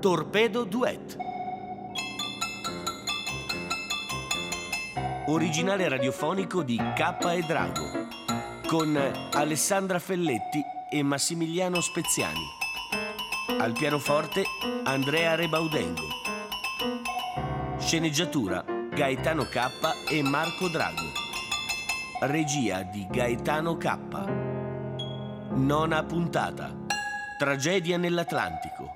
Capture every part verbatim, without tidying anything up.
Torpedo Duet. Originale radiofonico di Kappa e Drago, con Alessandra Felletti e Massimiliano Speziani. Al pianoforte Andrea Rebaudengo. Sceneggiatura Gaetano Kappa e Marco Drago. Regia di Gaetano Kappa. Nona puntata. Tragedia nell'Atlantico.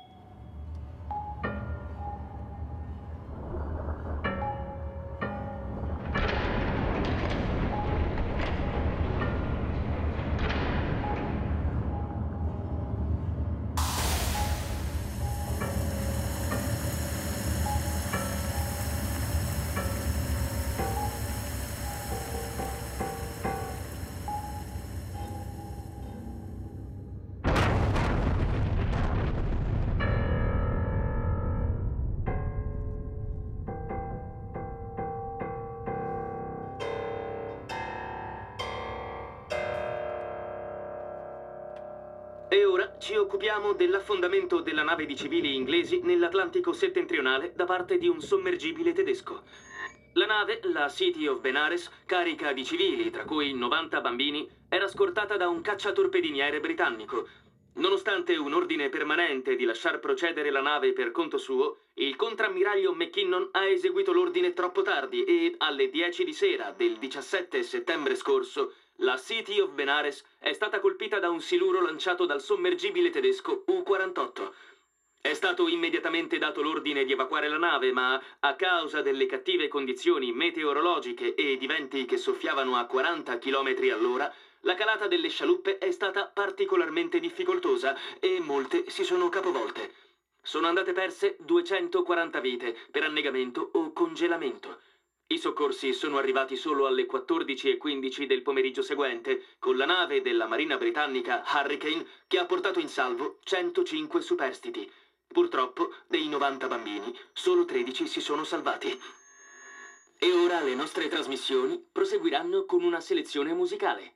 E ora ci occupiamo dell'affondamento della nave di civili inglesi nell'Atlantico settentrionale da parte di un sommergibile tedesco. La nave, la City of Benares, carica di civili, tra cui novanta bambini, era scortata da un cacciatorpediniere britannico. Nonostante un ordine permanente di lasciar procedere la nave per conto suo, il contrammiraglio McKinnon ha eseguito l'ordine troppo tardi e, alle dieci di sera del diciassette settembre scorso, la City of Benares è stata colpita da un siluro lanciato dal sommergibile tedesco U quarantotto. È stato immediatamente dato l'ordine di evacuare la nave, ma a causa delle cattive condizioni meteorologiche e di venti che soffiavano a quaranta chilometri all'ora, la calata delle scialuppe è stata particolarmente difficoltosa e molte si sono capovolte. Sono andate perse duecentoquaranta vite per annegamento o congelamento. I soccorsi sono arrivati solo alle quattordici e quindici del pomeriggio seguente, con la nave della Marina britannica Hurricane che ha portato in salvo centocinque superstiti. Purtroppo, dei novanta bambini, solo tredici si sono salvati. E ora le nostre trasmissioni proseguiranno con una selezione musicale.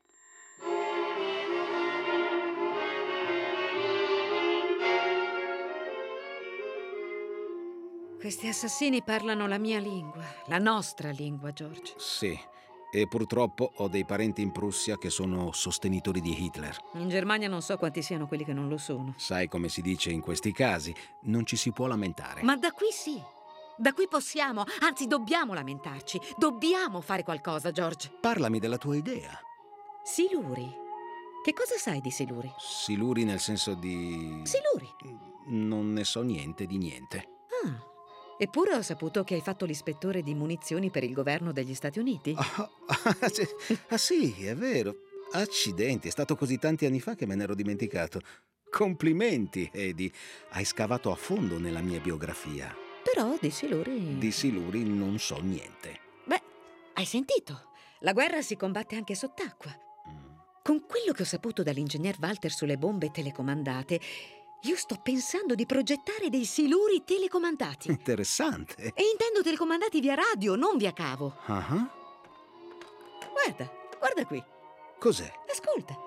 Questi assassini parlano la mia lingua, la nostra lingua, George. Sì, e purtroppo ho dei parenti in Prussia che sono sostenitori di Hitler. In Germania non so quanti siano quelli che non lo sono. Sai come si dice in questi casi, non ci si può lamentare. Ma da qui sì, da qui possiamo, anzi dobbiamo lamentarci. Dobbiamo fare qualcosa, George. Parlami della tua idea. Siluri. Che cosa sai di siluri? Siluri nel senso di... Siluri. Non ne so niente di niente. Ah. Eppure ho saputo che hai fatto l'ispettore di munizioni per il governo degli Stati Uniti. Ah, ah, sì. ah sì, è vero. Accidenti, è stato così tanti anni fa che me ne ero dimenticato. Complimenti, Eddie. Hai scavato a fondo nella mia biografia. Però di siluri... Di siluri non so niente. Beh, hai sentito? La guerra si combatte anche sott'acqua. Mm. Con quello che ho saputo dall'ingegner Walter sulle bombe telecomandate... Io sto pensando di progettare dei siluri telecomandati. Interessante. E intendo telecomandati via radio, non via cavo. Uh-huh. Guarda, guarda qui. Cos'è? Ascolta.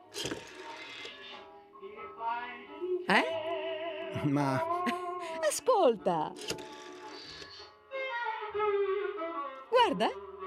Eh? Ma... Ascolta. Guarda.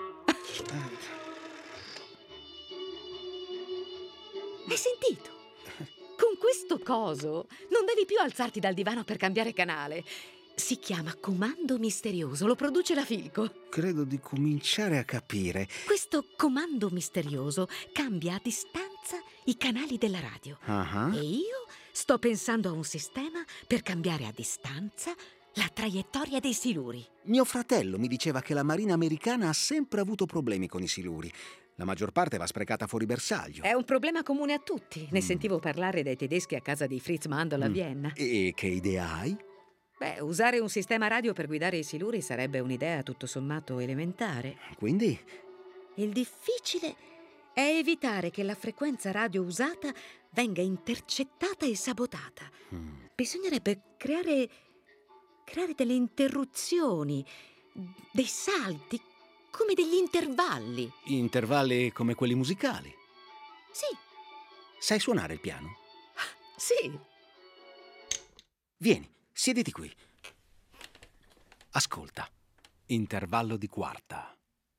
Hai sentito? Con questo coso non devi più alzarti dal divano per cambiare canale. Si chiama comando misterioso, lo produce la Philco. Credo di cominciare a capire. Questo comando misterioso cambia a distanza i canali della radio. Uh-huh. E io sto pensando a un sistema per cambiare a distanza la traiettoria dei siluri. Mio fratello mi diceva che la Marina americana ha sempre avuto problemi con i siluri. La maggior parte va sprecata fuori bersaglio. È un problema comune a tutti. Ne mm. sentivo parlare dai tedeschi a casa di Fritz Mandl a mm. Vienna. E che idea hai? Beh, usare un sistema radio per guidare i siluri sarebbe un'idea tutto sommato elementare. Quindi? Il difficile è evitare che la frequenza radio usata venga intercettata e sabotata. Mm. Bisognerebbe creare... creare delle interruzioni, dei salti, come degli intervalli. Intervalli come quelli musicali? Sì. Sai suonare il piano? Sì. Vieni, siediti qui. Ascolta. Intervallo di quarta.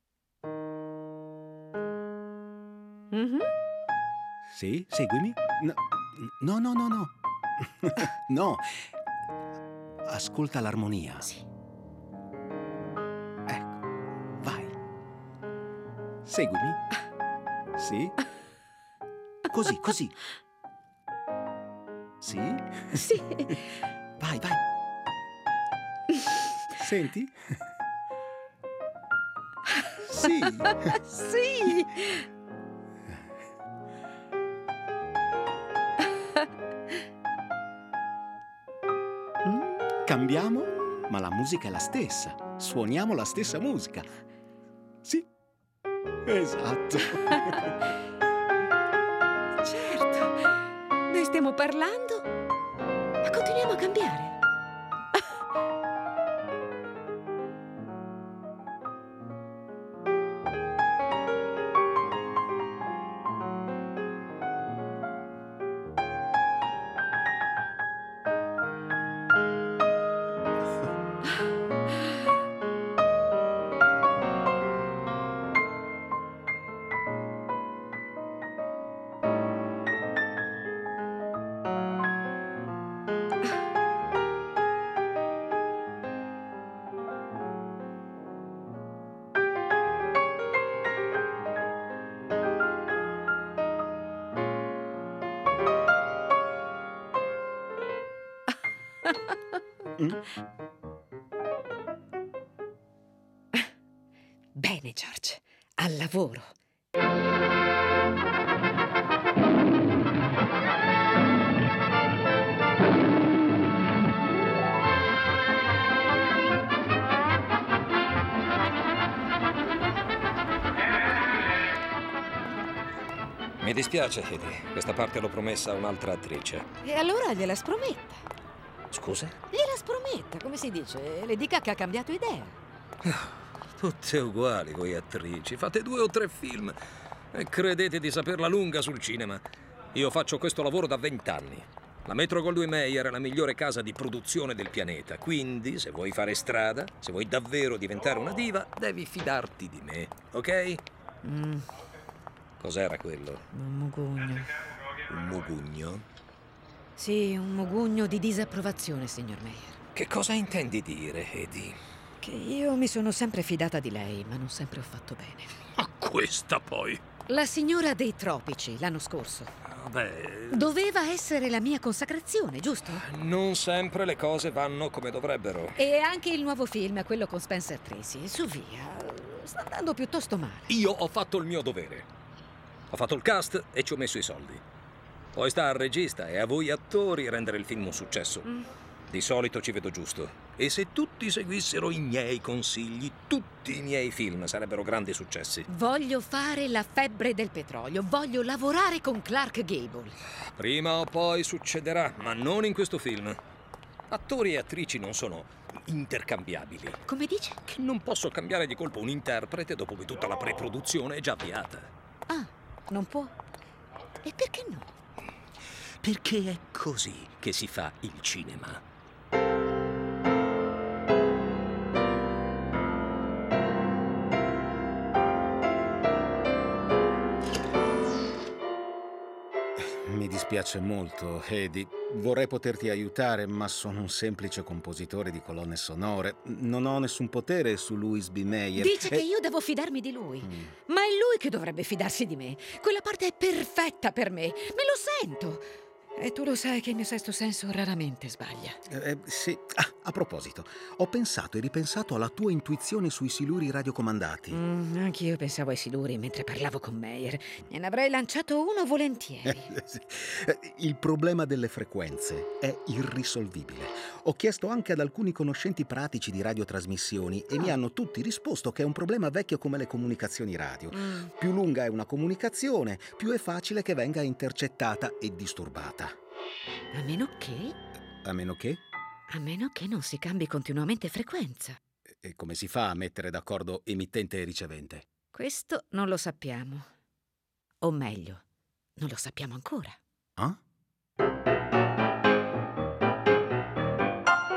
Mhm. Sì, seguimi. No, no, no, no. No. Ascolta l'armonia. Sì. Ecco, vai. Seguimi. Sì. Così, così. Sì. Sì. Vai, vai. Senti? Sì. Sì. Cambiamo, ma la musica è la stessa. Suoniamo la stessa musica. Sì. Esatto. Certo. Noi stiamo parlando, ma continuiamo a cambiare. Mm? Bene, George, al lavoro. Mi dispiace, Hedy. Questa parte l'ho promessa a un'altra attrice. E allora gliela sprometta. Scusa? Gliela sprometta, come si dice? Le dica che ha cambiato idea. Tutte uguali voi attrici. Fate due o tre film e credete di saperla lunga sul cinema. Io faccio questo lavoro da vent'anni. La Metro-Goldwyn-Mayer è la migliore casa di produzione del pianeta. Quindi, se vuoi fare strada, se vuoi davvero diventare una diva, devi fidarti di me, ok? Mm, Cos'era quello? un mugugno. Un mugugno? Sì, un mugugno di disapprovazione, signor Meyer. Che cosa intendi dire, Hedy? Che io mi sono sempre fidata di lei, ma non sempre ho fatto bene. Ma questa poi? La signora dei tropici, l'anno scorso. Vabbè, Doveva essere la mia consacrazione, giusto? non sempre le cose vanno come dovrebbero. E anche il nuovo film, quello con Spencer Tracy. Su via, sta andando piuttosto male. Io ho fatto il mio dovere. Ho fatto il cast e ci ho messo i soldi. Poi sta al regista e a voi attori rendere il film un successo. Mm. Di solito ci vedo giusto. E se tutti seguissero i miei consigli, tutti i miei film sarebbero grandi successi. Voglio fare La febbre del petrolio. Voglio lavorare con Clark Gable. Prima o poi succederà, ma non in questo film. Attori e attrici non sono intercambiabili. Come dice? Che non posso cambiare di colpo un interprete dopo che tutta la preproduzione è già avviata. Ah, non può? E perché no? Perché è così che si fa il cinema. Mi dispiace molto, Hedy. Vorrei poterti aiutare, ma sono un semplice compositore di colonne sonore. Non ho nessun potere su Louis B. Mayer. Dice e- che io devo fidarmi di lui. Mm. Ma è lui che dovrebbe fidarsi di me. Quella parte è perfetta per me. Me lo sento. E tu lo sai che il mio sesto senso raramente sbaglia. Eh, eh, sì. Ah, a proposito, ho pensato e ripensato alla tua intuizione sui siluri radiocomandati. Mm, anch'io pensavo ai siluri mentre parlavo con Meyer. E ne avrei lanciato uno volentieri. Eh, sì. Eh, Il problema delle frequenze è irrisolvibile. Ho chiesto anche ad alcuni conoscenti pratici di radiotrasmissioni e Ah. mi hanno tutti risposto che è un problema vecchio come le comunicazioni radio. Mm. Più lunga è una comunicazione, più è facile che venga intercettata e disturbata. A meno che... A meno che? A meno che non si cambi continuamente frequenza. E come si fa a mettere d'accordo emittente e ricevente? Questo non lo sappiamo. O meglio, non lo sappiamo ancora. Ah?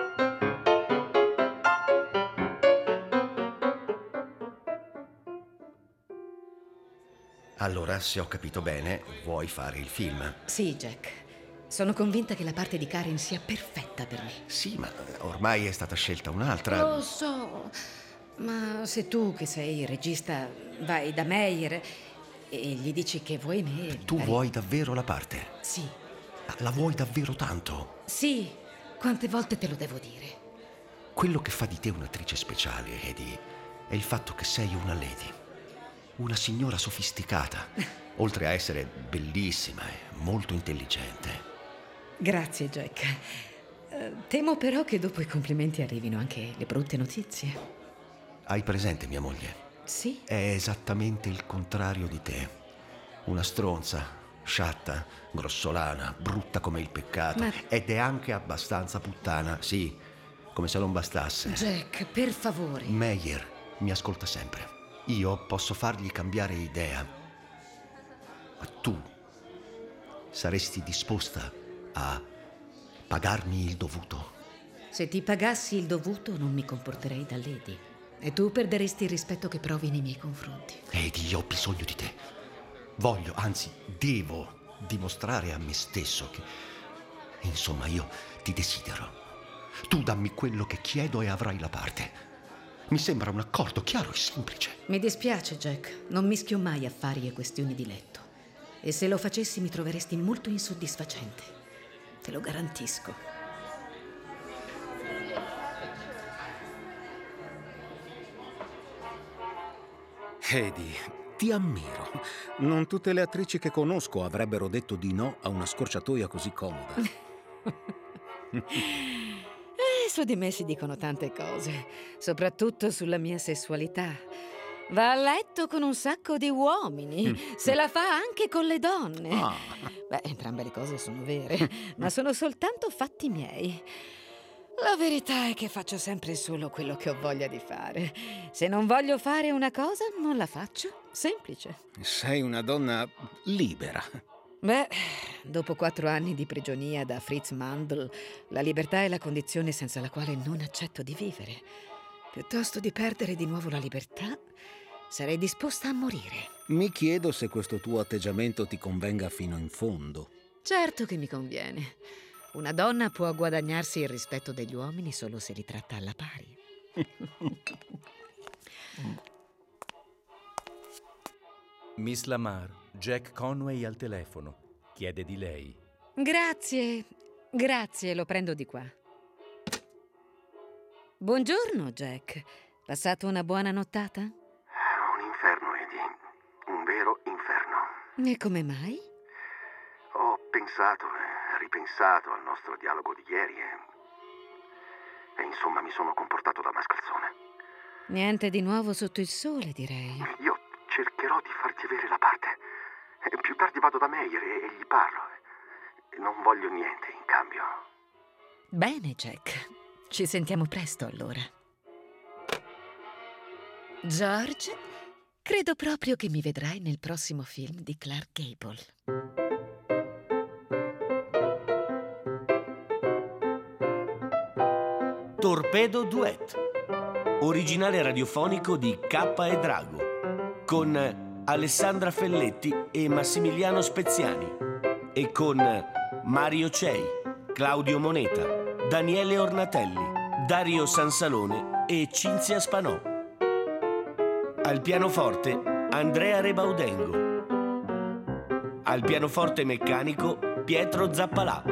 Allora, se ho capito bene, vuoi fare il film? Sì, Jack. Sono convinta che la parte di Karen sia perfetta per me. Sì, ma ormai è stata scelta un'altra. Lo so, ma se tu, che sei il regista, vai da Meyer e gli dici che vuoi me... Tu pare- vuoi davvero la parte? Sì, La vuoi davvero tanto? sì, quante volte te lo devo dire? Quello che fa di te un'attrice speciale, Eddie, è il fatto che sei una lady. Una signora sofisticata, oltre a essere bellissima e molto intelligente. Grazie, Jack. Eh, temo però che dopo i complimenti arrivino anche le brutte notizie. Hai presente mia moglie? Sì? È esattamente il contrario di te. Una stronza, sciatta, grossolana, brutta come il peccato. Ma- Ed è anche abbastanza puttana, sì, come se non bastasse. Jack, per favore. Meyer mi ascolta sempre. Io posso fargli cambiare idea. Ma tu saresti disposta a pagarmi il dovuto? Se ti pagassi il dovuto non mi comporterei da lady. E tu perderesti il rispetto che provi nei miei confronti. Eddie, io ho bisogno di te. Voglio, anzi, devo dimostrare a me stesso che... Insomma, io ti desidero. Tu dammi quello che chiedo e avrai la parte. Mi sembra un accordo chiaro e semplice. Mi dispiace, Jack. Non mischio mai affari e questioni di letto. E se lo facessi mi troveresti molto insoddisfacente. Te lo garantisco. Eddie, ti ammiro. Non tutte le attrici che conosco avrebbero detto di no a una scorciatoia così comoda. Eh, su di me si dicono tante cose, soprattutto sulla mia sessualità. Va a letto con un sacco di uomini, se la fa anche con le donne. Ah. Beh, entrambe le cose sono vere, ma sono soltanto fatti miei. La verità è che faccio sempre solo quello che ho voglia di fare. Se non voglio fare una cosa, non la faccio. Semplice. Sei una donna libera. Beh, dopo quattro anni di prigionia da Fritz Mandl, la libertà è la condizione senza la quale non accetto di vivere. Piuttosto di perdere di nuovo la libertà, sarei disposta a morire. Mi chiedo se questo tuo atteggiamento ti convenga fino in fondo. Certo che mi conviene. Una donna può guadagnarsi il rispetto degli uomini solo se li tratta alla pari. Miss Lamar, Jack Conway al telefono. Chiede di lei. Grazie, grazie, lo prendo di qua. Buongiorno, Jack. Passato una buona nottata? Un inferno, Eddie. Un vero inferno. E come mai? Ho pensato e ripensato al nostro dialogo di ieri e... e insomma mi sono comportato da mascalzone. Niente di nuovo sotto il sole, direi. Io cercherò di farti avere la parte. E più tardi vado da Meyer e, e gli parlo. E non voglio niente in cambio. Bene, Jack. Ci sentiamo presto, allora. George, credo proprio che mi vedrai nel prossimo film di Clark Gable. Torpedo Duet, originale radiofonico di Cappa e Drago, con Alessandra Felletti e Massimiliano Speziani, e con Mario Cei, Claudio Moneta, Daniele Ornatelli, Dario Sansalone e Cinzia Spanò. Al pianoforte Andrea Rebaudengo. Al pianoforte meccanico Pietro Zappalà.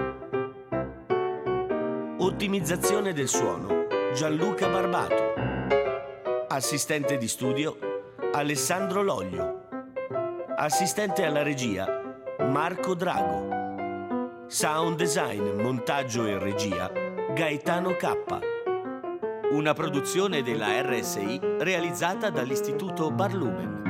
Ottimizzazione del suono Gianluca Barbato. Assistente di studio Alessandro Loglio. Assistente alla regia Marco Drago. Sound design, montaggio e regia Gaetano Cappa. Una produzione della R S I realizzata dall'Istituto Barlumen.